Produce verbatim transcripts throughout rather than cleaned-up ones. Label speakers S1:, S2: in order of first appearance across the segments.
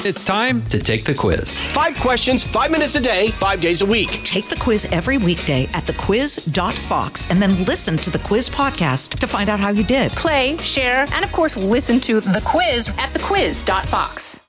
S1: It's time to take the quiz.
S2: Five questions, five minutes a day, five days a week.
S3: Take the quiz every weekday at the quiz dot fox and then listen to the quiz podcast to find out how you did.
S4: Play, share, and of course, listen to the quiz at the quiz dot fox.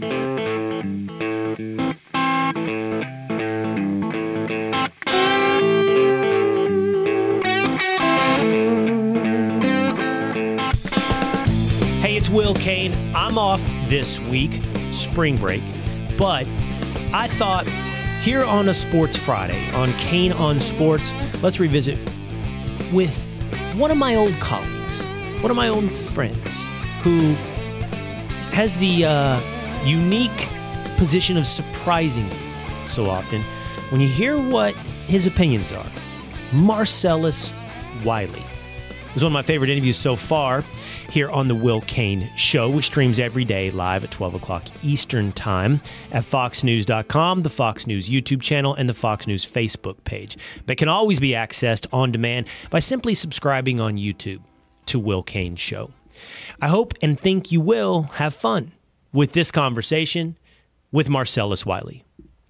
S5: Hey, it's Will Cain. I'm off this week. Spring break, but I thought here on a Sports Friday on Cain on Sports, let's revisit with one of my old colleagues, one of my old friends who has the uh, unique position of surprising you so often when you hear what his opinions are. Marcellus Wiley. It was one of my favorite interviews so far here on the Will Cain Show, which streams every day live at twelve o'clock Eastern Time at fox news dot com, the Fox News YouTube channel, and the Fox News Facebook page. But can always be accessed on demand by simply subscribing on YouTube to Will Cain Show. I hope and think you will have fun with this conversation with Marcellus Wiley.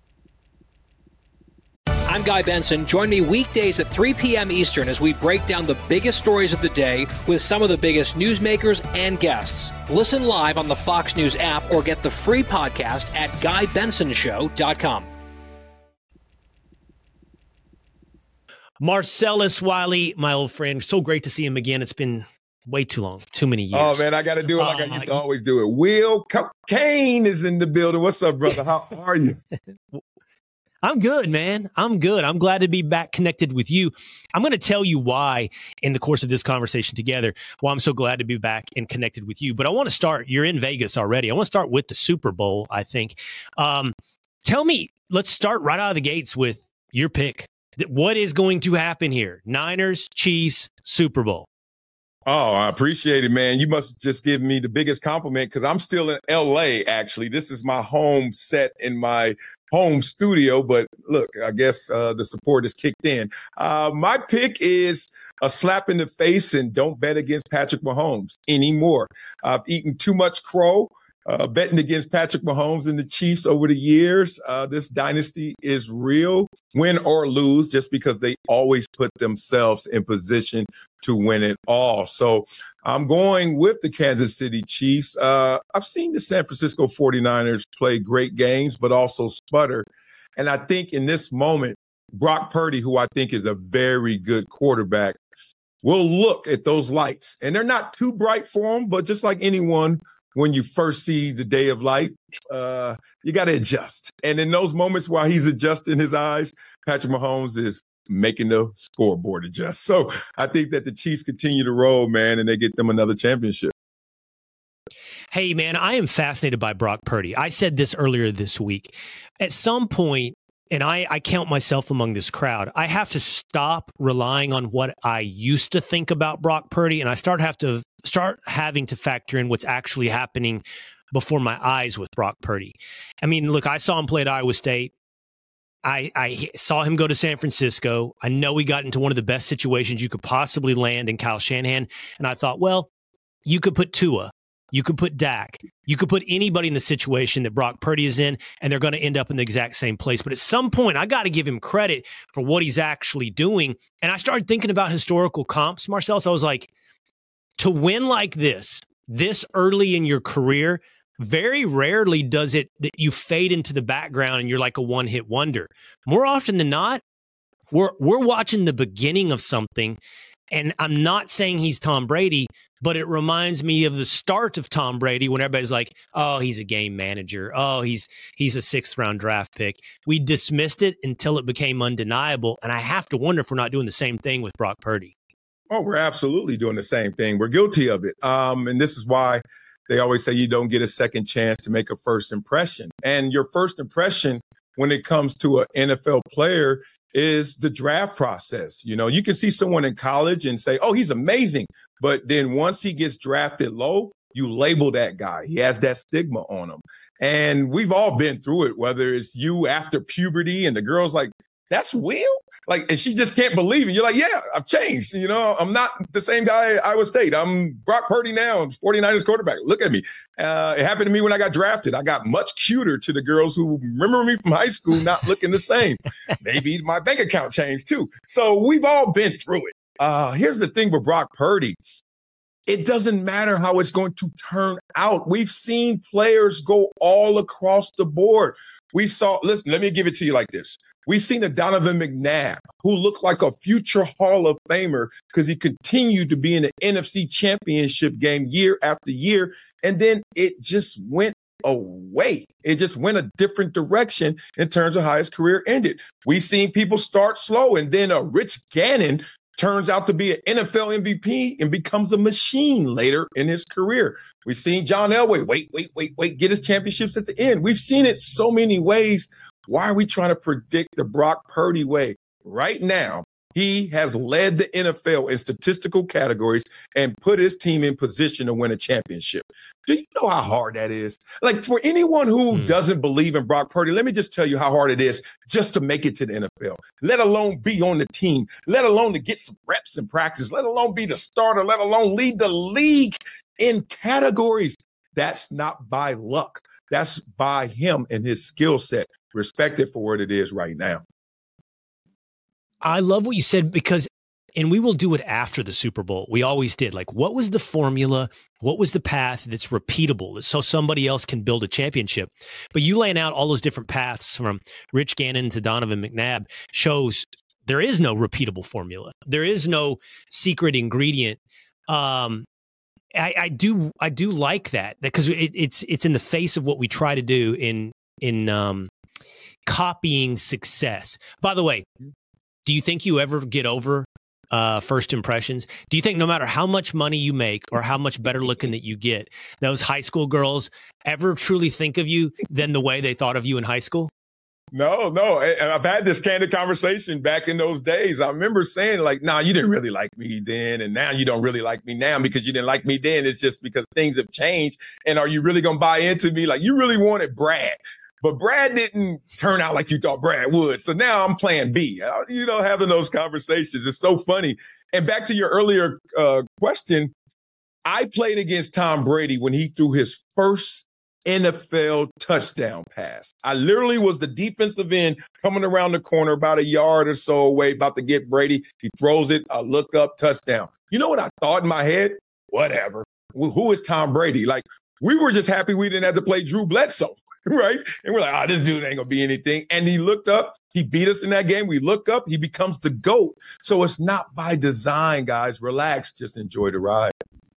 S6: I'm Guy Benson. Join me weekdays at three p.m. Eastern as we break down the biggest stories of the day with some of the biggest newsmakers and guests. Listen live on the Fox News app or get the free podcast at guy benson show dot com.
S5: Marcellus Wiley, my old friend. So great to see him again. It's been way too long, too many years.
S7: Oh, man, I got to do it like uh, I used to always do it. Will Cain is in the building. What's up, brother? How are you?
S5: I'm good, man. I'm good. I'm glad to be back connected with you. I'm going to tell you why in the course of this conversation together, why I'm so glad to be back and connected with you. But I want to start, you're in Vegas already. I want to start with the Super Bowl, I think. Um, tell me, let's start right out of the gates with your pick. What is going to happen here? Niners, Chiefs, Super Bowl.
S7: Oh, I appreciate it, man. You must just give me the biggest compliment because I'm still in L A, actually. This is my home set in my home studio. But look, I guess uh, the support has kicked in. Uh, my pick is a slap in the face, and don't bet against Patrick Mahomes anymore. I've eaten too much crow. Uh, betting against Patrick Mahomes and the Chiefs over the years. Uh, this dynasty is real, win or lose, just because they always put themselves in position to win it all. So I'm going with the Kansas City Chiefs. Uh, I've seen the San Francisco forty-niners play great games, but also sputter. And I think in this moment, Brock Purdy, who I think is a very good quarterback, will look at those lights. And they're not too bright for him, but just like anyone, when you first see the day of light, uh, you got to adjust. And in those moments while he's adjusting his eyes, Patrick Mahomes is making the scoreboard adjust. So I think that the Chiefs continue to roll, man, and they get them another championship.
S5: Hey, man, I am fascinated by Brock Purdy. I said this earlier this week. At some point, and I, I count myself among this crowd, I have to stop relying on what I used to think about Brock Purdy, and I start have to start having to factor in what's actually happening before my eyes with Brock Purdy. I mean, look, I saw him play at Iowa State. I, I saw him go to San Francisco. I know he got into one of the best situations you could possibly land in Kyle Shanahan, and I thought, well, you could put Tua. You could put Dak. You could put anybody in the situation that Brock Purdy is in, and they're going to end up in the exact same place. But at some point, I got to give him credit for what he's actually doing. And I started thinking about historical comps, Marcel. So I was like, to win like this, this early in your career, very rarely does it that you fade into the background and you're like a one-hit wonder. More often than not, we're we're watching the beginning of something. And I'm not saying he's Tom Brady, but it reminds me of the start of Tom Brady when everybody's like, oh, he's a game manager. Oh, he's he's a sixth round draft pick. We dismissed it until it became undeniable. And I have to wonder if we're not doing the same thing with Brock Purdy.
S7: Oh, we're absolutely doing the same thing. We're guilty of it. Um, and this is why they always say you don't get a second chance to make a first impression. And your first impression when it comes to an N F L player is the draft process. You know, you can see someone in college and say, oh, he's amazing. But then once he gets drafted low, you label that guy. He has that stigma on him. And we've all been through it, whether it's you after puberty and the girl's like, that's Will? Like, and she just can't believe it. You're like, yeah, I've changed. You know, I'm not the same guy at Iowa State. I'm Brock Purdy now, forty-niners quarterback. Look at me. Uh, it happened to me when I got drafted. I got much cuter to the girls who remember me from high school, not looking the same. Maybe my bank account changed too. So we've all been through it. Uh, here's the thing with Brock Purdy. It doesn't matter how it's going to turn out. We've seen players go all across the board. We saw, listen, let me give it to you like this. We've seen a Donovan McNabb who looked like a future Hall of Famer because he continued to be in the N F C Championship game year after year. And then it just went away. It just went a different direction in terms of how his career ended. We've seen people start slow, and then a Rich Gannon turns out to be an N F L M V P and becomes a machine later in his career. We've seen John Elway, wait, wait, wait, wait, get his championships at the end. We've seen it so many ways. Why are we trying to predict the Brock Purdy way? Right now, he has led the N F L in statistical categories and put his team in position to win a championship. Do you know how hard that is? Like, for anyone who mm. doesn't believe in Brock Purdy, let me just tell you how hard it is just to make it to the N F L, let alone be on the team, let alone to get some reps in practice, let alone be the starter, let alone lead the league in categories. That's not by luck. That's by him and his skill set. Respect it for what it is right now.
S5: I love what you said, because, and we will do it after the Super Bowl. We always did. Like, what was the formula? What was the path that's repeatable so somebody else can build a championship? But you laying out all those different paths from Rich Gannon to Donovan McNabb shows there is no repeatable formula. There is no secret ingredient. Um, I, I do, I do like that, because it, it's it's in the face of what we try to do in in um, copying success. By the way, do you think you ever get over uh, first impressions? Do you think no matter how much money you make or how much better looking that you get, those high school girls ever truly think of you than the way they thought of you in high school?
S7: No, no. I've had this candid conversation back in those days. I remember saying, like, nah, you didn't really like me then, and now you don't really like me now because you didn't like me then. It's just because things have changed. And are you really going to buy into me? Like, you really wanted Brad. But Brad didn't turn out like you thought Brad would. So now I'm plan B. You know, having those conversations is so funny. And back to your earlier uh, question, I played against Tom Brady when he threw his first N F L touchdown pass. I literally was the defensive end coming around the corner about a yard or so away, about to get Brady. He throws it. I look up, touchdown. You know what I thought in my head? Whatever. Who is Tom Brady? Like, we were just happy we didn't have to play Drew Bledsoe. Right? And we're like, oh, this dude ain't going to be anything. And he looked up. He beat us in that game. We look up. He becomes the GOAT. So it's not by design, guys. Relax. Just enjoy the ride.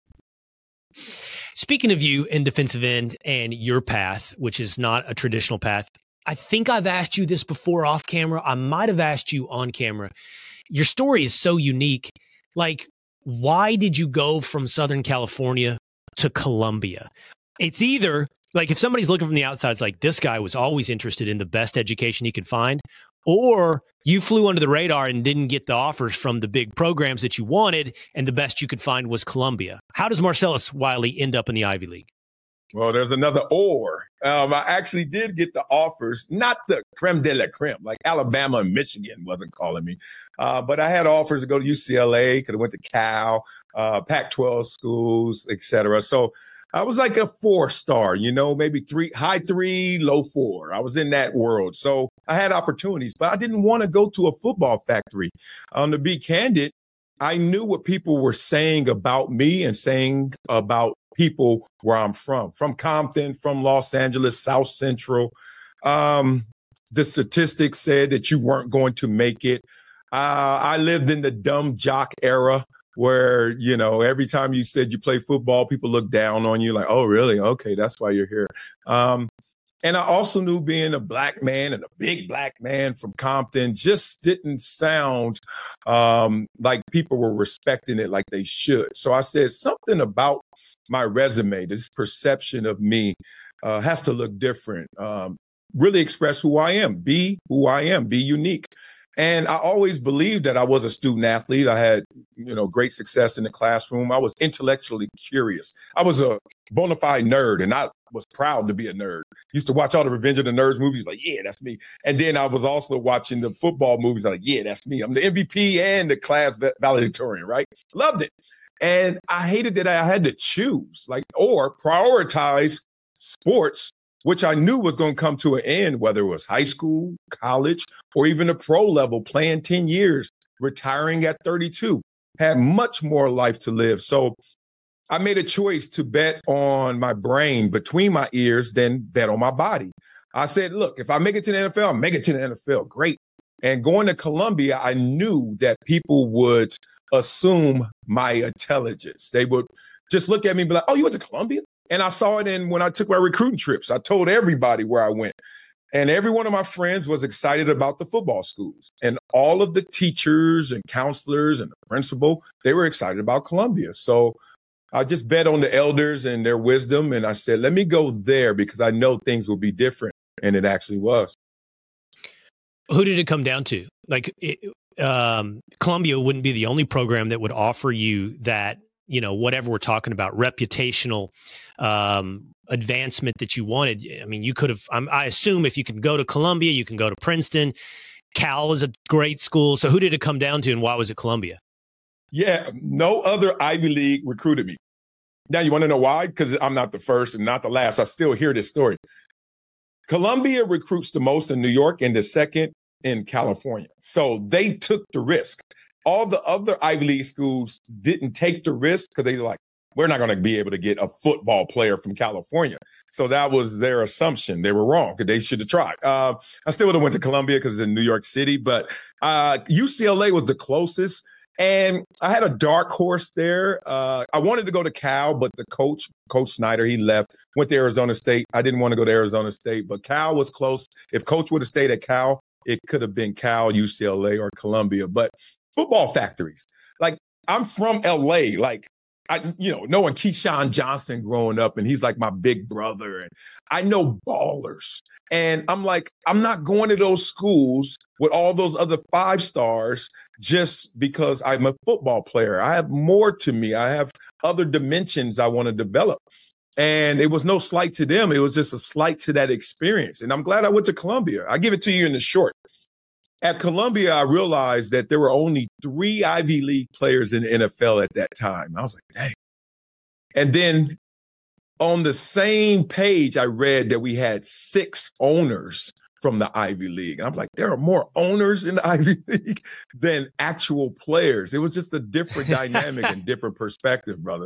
S5: Speaking of you in defensive end and your path, which is not a traditional path, I think I've asked you this before off camera. I might have asked you on camera. Your story is so unique. Like, why did you go from Southern California to Columbia? It's either, like, if somebody's looking from the outside, it's like, this guy was always interested in the best education he could find, or you flew under the radar and didn't get the offers from the big programs that you wanted, and the best you could find was Columbia. How does Marcellus Wiley end up in the Ivy League?
S7: Well, there's another or. Um, I actually did get the offers, not the creme de la creme, like Alabama and Michigan wasn't calling me. Uh, but I had offers to go to U C L A, could have went to Cal, uh, Pac twelve schools, et cetera. So I was like a four star, you know, maybe three, high three, low four. I was in that world. So I had opportunities, but I didn't want to go to a football factory. Um, to be candid, I knew what people were saying about me and saying about people where I'm from, from Compton, from Los Angeles, South Central. Um, the statistics said that you weren't going to make it. Uh, I lived in the dumb jock era, where, you know, every time you said you play football, people look down on you like, oh, really? Okay, that's why you're here. Um, and I also knew being a black man and a big black man from Compton just didn't sound um, like people were respecting it like they should. So I said something about my resume, this perception of me uh, has to look different, um, really express who I am, be who I am, be unique. And I always believed that I was a student athlete. I had, you know, great success in the classroom. I was intellectually curious. I was a bona fide nerd, and I was proud to be a nerd. Used to watch all the Revenge of the Nerds movies, like, yeah, that's me. And then I was also watching the football movies, like, yeah, that's me. I'm the M V P and the class valedictorian, right? Loved it. And I hated that I had to choose, like, or prioritize sports, which I knew was going to come to an end, whether it was high school, college, or even a pro level, playing ten years, retiring at thirty-two, had much more life to live. So I made a choice to bet on my brain between my ears than bet on my body. I said, look, if I make it to the N F L, I'll make it to the N F L. Great. And going to Columbia, I knew that people would assume my intelligence. They would just look at me and be like, oh, you went to Columbia? And I saw it in when I took my recruiting trips. I told everybody where I went. And every one of my friends was excited about the football schools. And all of the teachers and counselors and the principal, they were excited about Columbia. So I just bet on the elders and their wisdom. And I said, let me go there because I know things will be different. And it actually was.
S5: Who did it come down to? Like, it, um, Columbia wouldn't be the only program that would offer you that, you know, whatever we're talking about, reputational um, advancement that you wanted. I mean, you could have, I'm, I assume if you can go to Columbia, you can go to Princeton. Cal is a great school. So who did it come down to and why was it Columbia?
S7: Yeah, no other Ivy League recruited me. Now, you want to know why? Because I'm not the first and not the last. I still hear this story. Columbia recruits the most in New York and the second in California. So they took the risk. All the other Ivy League schools didn't take the risk because they were like, we're not going to be able to get a football player from California. So that was their assumption. They were wrong because they should have tried. Uh, I still would have went to Columbia because it's in New York City, but uh, U C L A was the closest. And I had a dark horse there. Uh, I wanted to go to Cal, but the coach, Coach Snyder, he left, went to Arizona State. I didn't want to go to Arizona State, but Cal was close. If Coach would have stayed at Cal, it could have been Cal, U C L A, or Columbia. But football factories. Like, I'm from L A. Like, I, you know, knowing Keyshawn Johnson growing up, and he's like my big brother, and I know ballers. And I'm like, I'm not going to those schools with all those other five stars just because I'm a football player. I have more to me. I have other dimensions I want to develop. And it was no slight to them. It was just a slight to that experience. And I'm glad I went to Columbia. I give it to you in the short. At Columbia, I realized that there were only three Ivy League players in the N F L at that time. I was like, dang. And then on the same page, I read that we had six owners from the Ivy League. And I'm like, there are more owners in the Ivy League than actual players. It was just a different dynamic and different perspective, brother.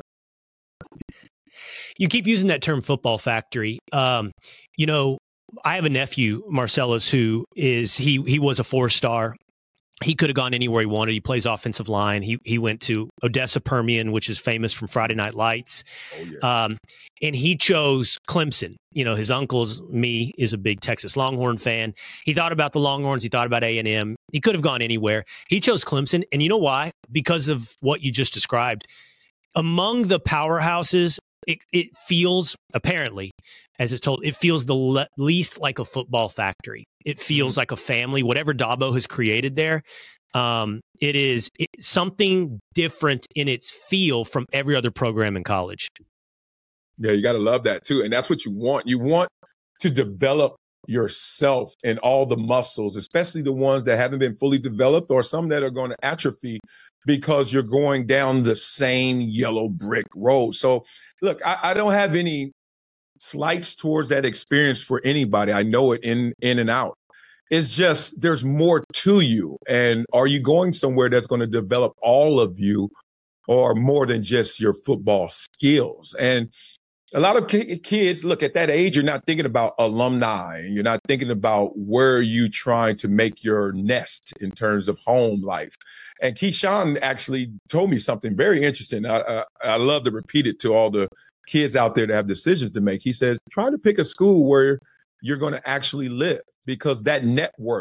S5: You keep using that term football factory. Um, you know, I have a nephew, Marcellus, who is, he he was a four-star. He could have gone anywhere he wanted. He plays offensive line. He he went to Odessa Permian, which is famous from Friday Night Lights. Oh, yeah. Um, and he chose Clemson. You know, his uncle's, me, is a big Texas Longhorn fan. He thought about the Longhorns. He thought about A and M. He could have gone anywhere. He chose Clemson. And you know why? Because of what you just described. Among the powerhouses, it, it feels, apparently, as it's told, it feels the le- least like a football factory. It feels mm-hmm. like a family. Whatever Dabo has created there, um, it is it, something different in its feel from every other program in college.
S7: Yeah, you got to love that too. And that's what you want. You want to develop yourself and all the muscles, especially the ones that haven't been fully developed or some that are going to atrophy because you're going down the same yellow brick road. So look, I, I don't have any slights towards that experience for anybody. I know it in, in and out. It's just, there's more to you. And are you going somewhere that's going to develop all of you or more than just your football skills? And a lot of ki- kids, look, at that age, you're not thinking about alumni. You're not thinking about where you trying to make your nest in terms of home life. And Keyshawn actually told me something very interesting. I, I, I love to repeat it to all the kids out there that have decisions to make. He says, try to pick a school where you're going to actually live, because that network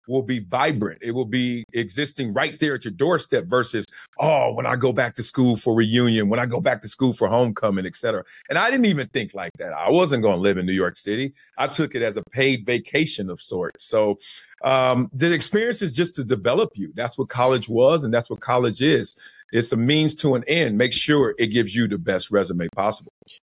S7: will be vibrant. It will be existing right there at your doorstep versus, oh, when I go back to school for reunion, when I go back to school for homecoming, et cetera. And I didn't even think like that. I wasn't going to live in New York City. I took it as a paid vacation of sorts. So um, the experience is just to develop you. That's what college was, and that's what college is. It's a means to an end. Make sure it gives you the best resume possible.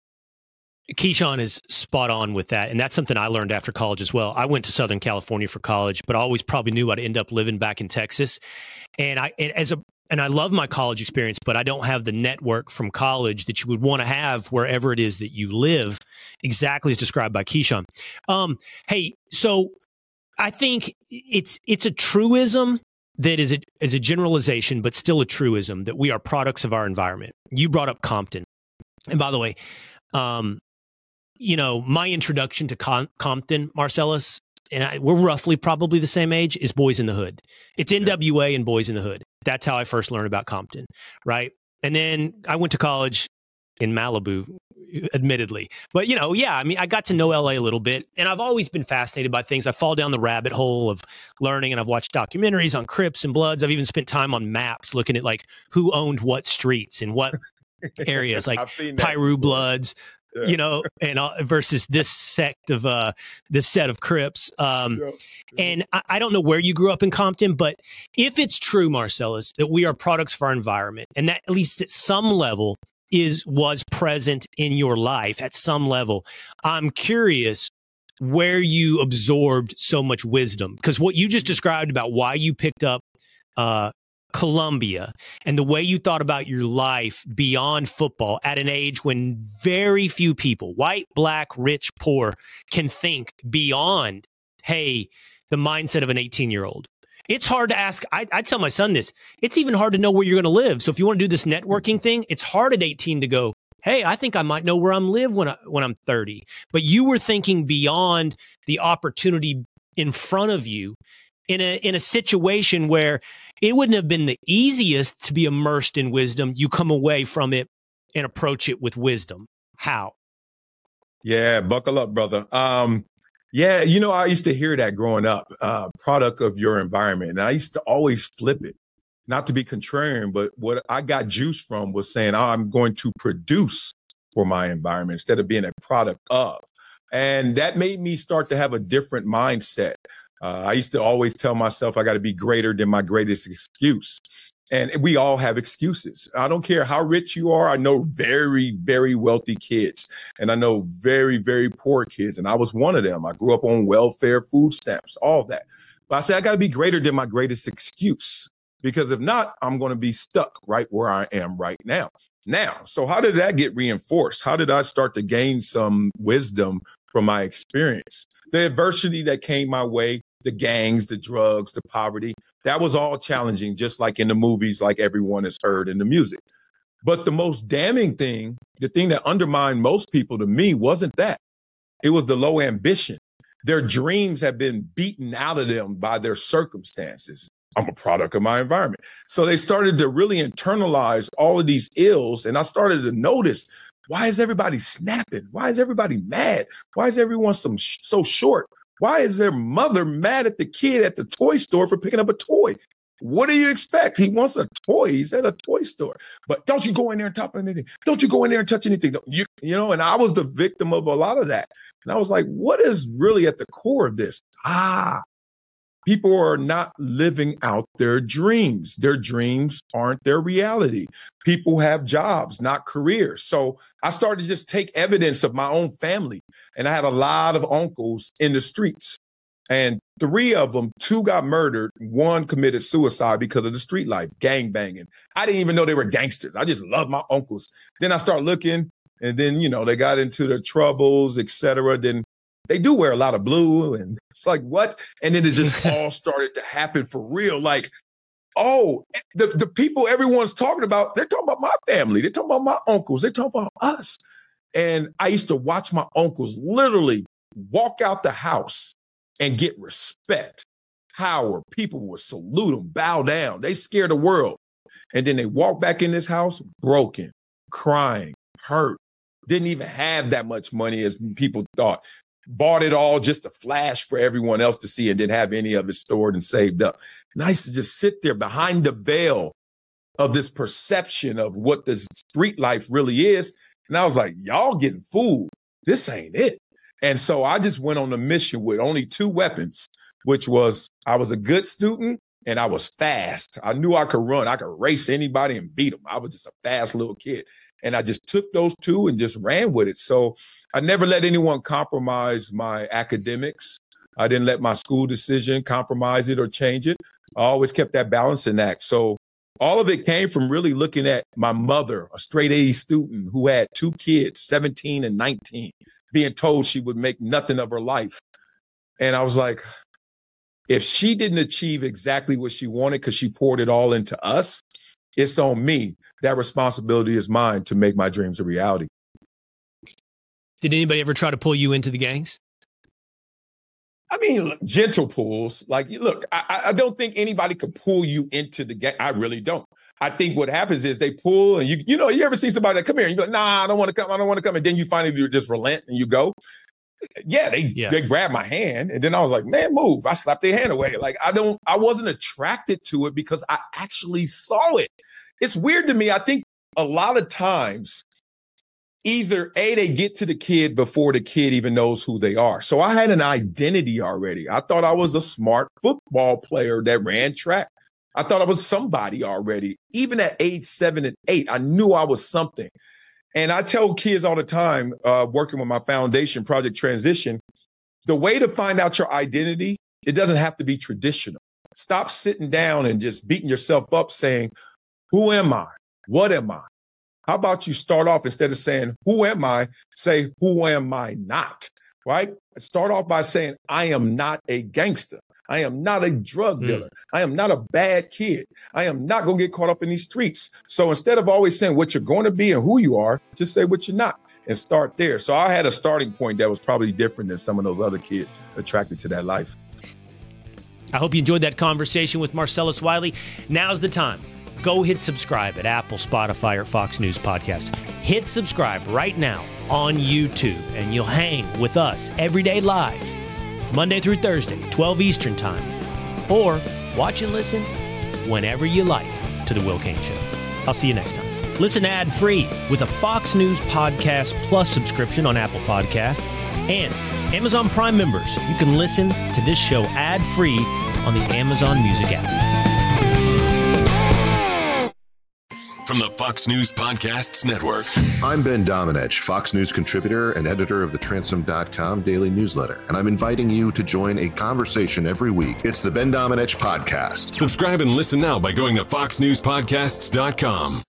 S5: Keyshawn is spot on with that. And that's something I learned after college as well. I went to Southern California for college, but I always probably knew I'd end up living back in Texas. And I, and as a, and I love my college experience, but I don't have the network from college that you would want to have wherever it is that you live, exactly as described by Keyshawn. Um, hey, so I think it's, it's a truism that is a, is a generalization, but still a truism that we are products of our environment. You brought up Compton. And by the way, um, you know, my introduction to Com- Compton, Marcellus, and I, we're roughly probably the same age, is Boys in the Hood. It's N W A and Boys in the Hood. That's how I first learned about Compton, right? And then I went to college in Malibu, admittedly. But, you know, yeah, I mean, I got to know L A a little bit, and I've always been fascinated by things. I fall down the rabbit hole of learning, and I've watched documentaries on Crips and Bloods. I've even spent time on maps looking at, like, who owned what streets and what areas, like Piru Bloods, you know, and uh, versus this sect of uh, this set of Crips. Um, yeah. And I, I don't know where you grew up in Compton, but if it's true, Marcellus, that we are products of our environment, and that at least at some level is was present in your life at some level, I'm curious where you absorbed so much wisdom, because what you just described about why you picked up uh, Columbia and the way you thought about your life beyond football at an age when very few people, white, black, rich, poor, can think beyond, hey, the mindset of an eighteen year old. It's hard to ask. I, I tell my son this. It's even hard to know where you're going to live. So if you want to do this networking thing, it's hard at eighteen to go, hey, I think I might know where I'm live when I, when I'm thirty. But you were thinking beyond the opportunity in front of you in a in a situation where it wouldn't have been the easiest to be immersed in wisdom. You come away from it and approach it with wisdom. How?
S7: Yeah, buckle up, brother. Um, yeah, you know, I used to hear that growing up, uh, product of your environment. And I used to always flip it, not to be contrarian, but what I got juice from was saying, oh, I'm going to produce for my environment instead of being a product of. And that made me start to have a different mindset. Uh, I used to always tell myself I got to be greater than my greatest excuse. And we all have excuses. I don't care how rich you are. I know very, very wealthy kids, and I know very, very poor kids. And I was one of them. I grew up on welfare, food stamps, all that. But I said, I got to be greater than my greatest excuse, because if not, I'm going to be stuck right where I am right now. Now, so how did that get reinforced? How did I start to gain some wisdom from my experience? The adversity that came my way, the gangs, the drugs, the poverty, that was all challenging, just like in the movies, like everyone has heard in the music. But the most damning thing, the thing that undermined most people to me wasn't that. It was the low ambition. Their dreams have been beaten out of them by their circumstances. I'm a product of my environment. So they started to really internalize all of these ills. And I started to notice, why is everybody snapping? Why is everybody mad? Why is everyone some sh- so short? Why is their mother mad at the kid at the toy store for picking up a toy? What do you expect? He wants a toy. He's at a toy store. But don't you go in there and top anything. Don't you go in there and touch anything. You, you know, and I was the victim of a lot of that. And I was like, what is really at the core of this? Ah, people are not living out their dreams. Their dreams aren't their reality. People have jobs, not careers. So I started to just take evidence of my own family. And I had a lot of uncles in the streets. And three of them, two got murdered. One committed suicide because of the street life, gang banging. I didn't even know they were gangsters. I just loved my uncles. Then I started looking, and then, you know, they got into their troubles, et cetera. Then they do wear a lot of blue, and it's like, what? And then it just all started to happen for real. Like, oh, the, the people everyone's talking about, they're talking about my family. They're talking about my uncles. They're talking about us. And I used to watch my uncles literally walk out the house and get respect, power. People would salute them, bow down. They scare the world. And then they walk back in this house broken, crying, hurt, didn't even have that much money as people thought. bought it all just to flash for everyone else to see and didn't have any of it stored and saved up. And I used to just sit there behind the veil of this perception of what this street life really is. And I was like, y'all getting fooled. This ain't it. And so I just went on a mission with only two weapons, which was I was a good student and I was fast. I knew I could run. I could race anybody and beat them. I was just a fast little kid. And I just took those two and just ran with it. So I never let anyone compromise my academics. I didn't let my school decision compromise it or change it. I always kept that balancing act. So all of it came from really looking at my mother, a straight A student who had two kids, seventeen and nineteen, being told she would make nothing of her life. And I was like, if she didn't achieve exactly what she wanted because she poured it all into us, it's on me. That responsibility is mine to make my dreams a reality.
S5: Did anybody ever try to pull you into the gangs?
S7: I mean, look, gentle pulls. Like, look, I, I don't think anybody could pull you into the gang. I really don't. I think what happens is they pull and you, you know, you ever see somebody that come here and you're like, nah, I don't want to come. I don't want to come. And then you finally you just relent and you go. Yeah, they, yeah. they grabbed my hand. And then I was like, man, move. I slapped their hand away. Like, I don't, I wasn't attracted to it because I actually saw it. It's weird to me. I think a lot of times, either A, they get to the kid before the kid even knows who they are. So I had an identity already. I thought I was a smart football player that ran track. I thought I was somebody already. Even at age seven and eight, I knew I was something. And I tell kids all the time, uh, working with my foundation, Project Transition, the way to find out your identity, it doesn't have to be traditional. Stop sitting down and just beating yourself up saying, who am I? What am I? How about you start off instead of saying, who am I? Say, who am I not? Right? Start off by saying, I am not a gangster. I am not a drug dealer. Mm. I am not a bad kid. I am not going to get caught up in these streets. So instead of always saying what you're going to be and who you are, just say what you're not and start there. So I had a starting point that was probably different than some of those other kids attracted to that life.
S5: I hope you enjoyed that conversation with Marcellus Wiley. Now's the time. Go hit subscribe at Apple, Spotify, or Fox News Podcast. Hit subscribe right now on YouTube, and you'll hang with us every day live, Monday through Thursday, twelve Eastern Time. Or watch and listen whenever you like to The Will Cain Show. I'll see you next time. Listen ad-free with a Fox News Podcast Plus subscription on Apple Podcasts. And Amazon Prime members, you can listen to this show ad-free on the Amazon Music app.
S8: From the Fox News Podcasts Network.
S9: I'm Ben Domenech, Fox News contributor and editor of the Transom dot com daily newsletter, and I'm inviting you to join a conversation every week. It's the Ben Domenech Podcast.
S8: Subscribe and listen now by going to fox news podcasts dot com.